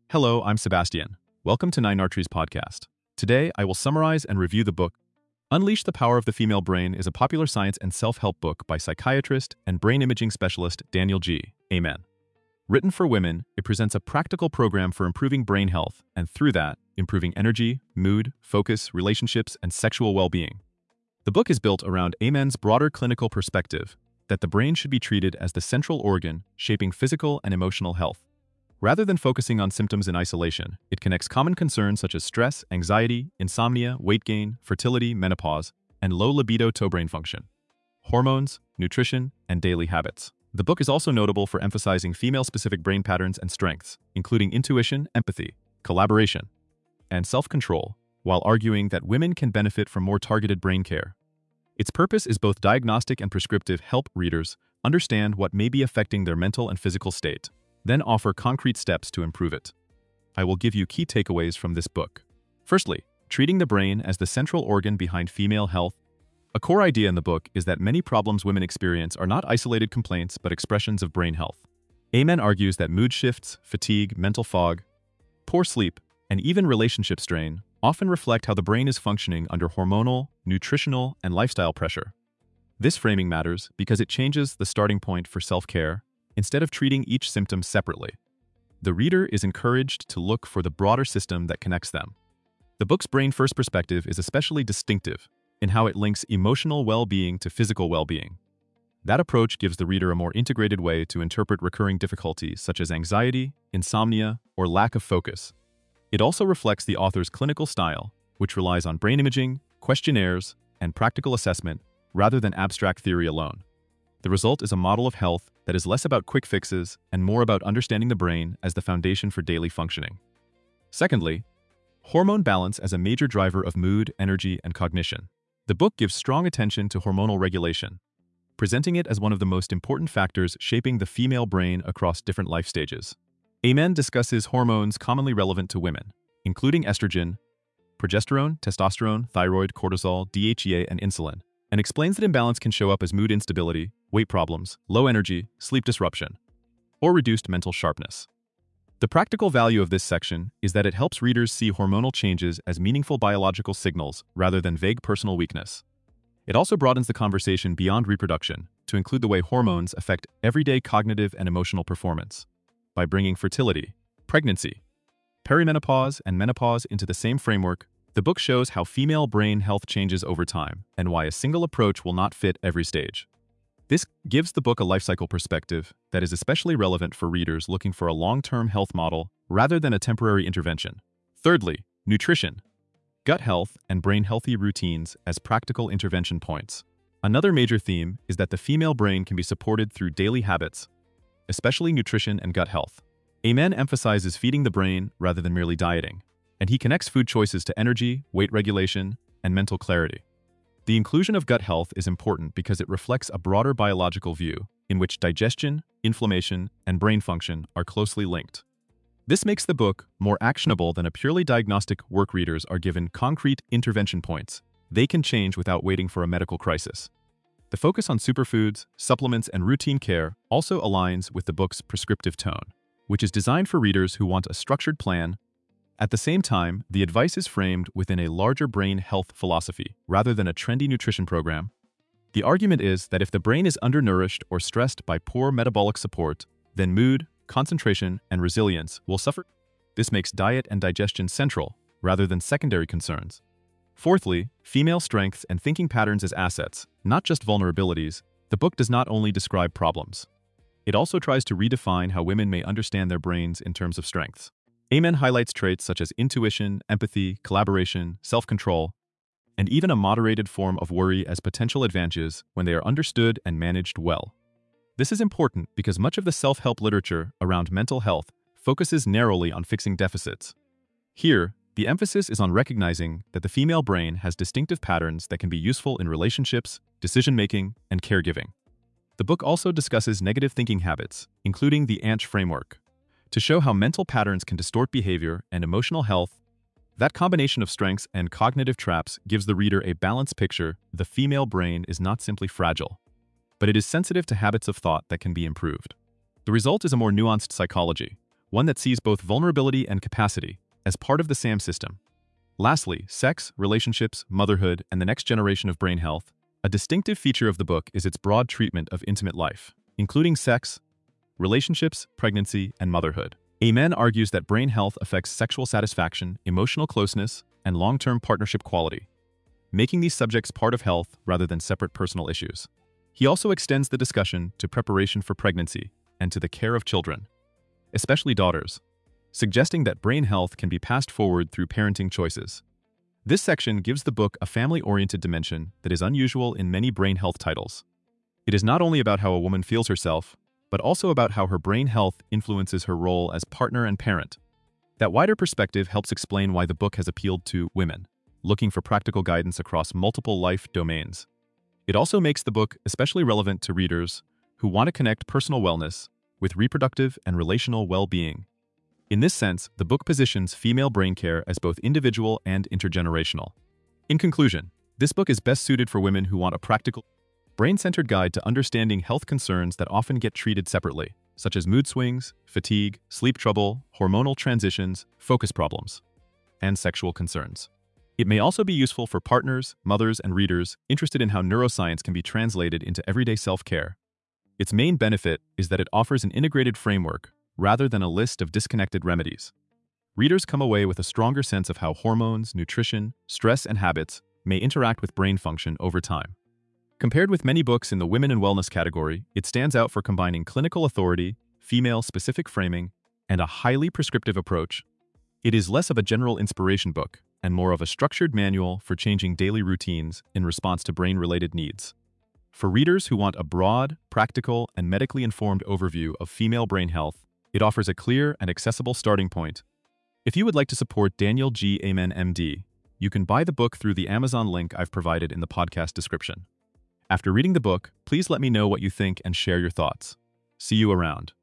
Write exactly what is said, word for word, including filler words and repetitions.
Hello, I'm Sebastian. Welcome to Nine Arteries Podcast. Today, I will summarize and review the book Unleash the Power of the Female Brain is a popular science and self-help book by psychiatrist and brain imaging specialist Daniel G. Amen. Written for women, it presents a practical program for improving brain health and, through that, improving energy, mood, focus, relationships, and sexual well-being. The book is built around Amen's broader clinical perspective that the brain should be treated as the central organ shaping physical and emotional health. Rather than focusing on symptoms in isolation, it connects common concerns such as stress, anxiety, insomnia, weight gain, fertility, menopause, and low libido to brain function, hormones, nutrition, and daily habits. The book is also notable for emphasizing female-specific brain patterns and strengths, including intuition, empathy, collaboration, and self-control, while arguing that women can benefit from more targeted brain care. Its purpose is both diagnostic and prescriptive, help readers understand what may be affecting their mental and physical state, then offer concrete steps to improve it. I will give you key takeaways from this book. Firstly, treating the brain as the central organ behind female health. A core idea in the book is that many problems women experience are not isolated complaints but expressions of brain health. Amen argues that mood shifts, fatigue, mental fog, poor sleep, and even relationship strain often reflect how the brain is functioning under hormonal, nutritional, and lifestyle pressure. This framing matters because it changes the starting point for self-care instead of treating each symptom separately. The reader is encouraged to look for the broader system that connects them. The book's brain-first perspective is especially distinctive in how it links emotional well-being to physical well-being. That approach gives the reader a more integrated way to interpret recurring difficulties such as anxiety, insomnia, or lack of focus. It also reflects the author's clinical style, which relies on brain imaging, questionnaires, and practical assessment rather than abstract theory alone. The result is a model of health that is less about quick fixes and more about understanding the brain as the foundation for daily functioning. Secondly, hormone balance as a major driver of mood, energy, and cognition. The book gives strong attention to hormonal regulation, presenting it as one of the most important factors shaping the female brain across different life stages. Amen discusses hormones commonly relevant to women, including estrogen, progesterone, testosterone, thyroid, cortisol, D H E A, and insulin, and explains that imbalance can show up as mood instability, weight problems, low energy, sleep disruption, or reduced mental sharpness. The practical value of this section is that it helps readers see hormonal changes as meaningful biological signals rather than vague personal weakness. It also broadens the conversation beyond reproduction to include the way hormones affect everyday cognitive and emotional performance. By bringing fertility, pregnancy, perimenopause, and menopause into the same framework, the book shows how female brain health changes over time and why a single approach will not fit every stage. This gives the book a life cycle perspective that is especially relevant for readers looking for a long-term health model rather than a temporary intervention. Thirdly, nutrition, gut health, and brain-healthy routines as practical intervention points. Another major theme is that the female brain can be supported through daily habits, especially nutrition and gut health. Amen emphasizes feeding the brain rather than merely dieting, and he connects food choices to energy, weight regulation, and mental clarity. The inclusion of gut health is important because it reflects a broader biological view in which digestion, inflammation, and brain function are closely linked. This makes the book more actionable than a purely diagnostic work. Readers are given concrete intervention points they can change without waiting for a medical crisis. The focus on superfoods, supplements, and routine care also aligns with the book's prescriptive tone, which is designed for readers who want a structured plan. At the same time, the advice is framed within a larger brain health philosophy rather than a trendy nutrition program. The argument is that if the brain is undernourished or stressed by poor metabolic support, then mood, concentration, and resilience will suffer. This makes diet and digestion central rather than secondary concerns. Fourthly, female strengths and thinking patterns as assets, not just vulnerabilities. The book does not only describe problems. It also tries to redefine how women may understand their brains in terms of strengths. Amen highlights traits such as intuition, empathy, collaboration, self-control, and even a moderated form of worry as potential advantages when they are understood and managed well. This is important because much of the self-help literature around mental health focuses narrowly on fixing deficits. Here, the emphasis is on recognizing that the female brain has distinctive patterns that can be useful in relationships, decision-making, and caregiving. The book also discusses negative thinking habits, including the A N C H framework, to show how mental patterns can distort behavior and emotional health. That combination of strengths and cognitive traps gives the reader a balanced picture. The female brain is not simply fragile, but it is sensitive to habits of thought that can be improved. The result is a more nuanced psychology, one that sees both vulnerability and capacity as part of the SAM system. Lastly, sex, relationships, motherhood, and the next generation of brain health. A distinctive feature of the book is its broad treatment of intimate life, including sex, relationships, pregnancy, and motherhood. Amen argues that brain health affects sexual satisfaction, emotional closeness, and long-term partnership quality, making these subjects part of health rather than separate personal issues. He also extends the discussion to preparation for pregnancy and to the care of children, especially daughters, suggesting that brain health can be passed forward through parenting choices. This section gives the book a family-oriented dimension that is unusual in many brain health titles. It is not only about how a woman feels herself, but also about how her brain health influences her role as partner and parent. That wider perspective helps explain why the book has appealed to women, looking for practical guidance across multiple life domains. It also makes the book especially relevant to readers who want to connect personal wellness with reproductive and relational well-being. In this sense, the book positions female brain care as both individual and intergenerational. In conclusion, this book is best suited for women who want a practical, brain-centered guide to understanding health concerns that often get treated separately, such as mood swings, fatigue, sleep trouble, hormonal transitions, focus problems, and sexual concerns. It may also be useful for partners, mothers, and readers interested in how neuroscience can be translated into everyday self-care. Its main benefit is that it offers an integrated framework rather than a list of disconnected remedies. Readers come away with a stronger sense of how hormones, nutrition, stress, and habits may interact with brain function over time. Compared with many books in the women and wellness category, it stands out for combining clinical authority, female-specific framing, and a highly prescriptive approach. It is less of a general inspiration book and more of a structured manual for changing daily routines in response to brain-related needs. For readers who want a broad, practical, and medically informed overview of female brain health, it offers a clear and accessible starting point. If you would like to support Daniel G. Amen, M D, you can buy the book through the Amazon link I've provided in the podcast description. After reading the book, please let me know what you think and share your thoughts. See you around.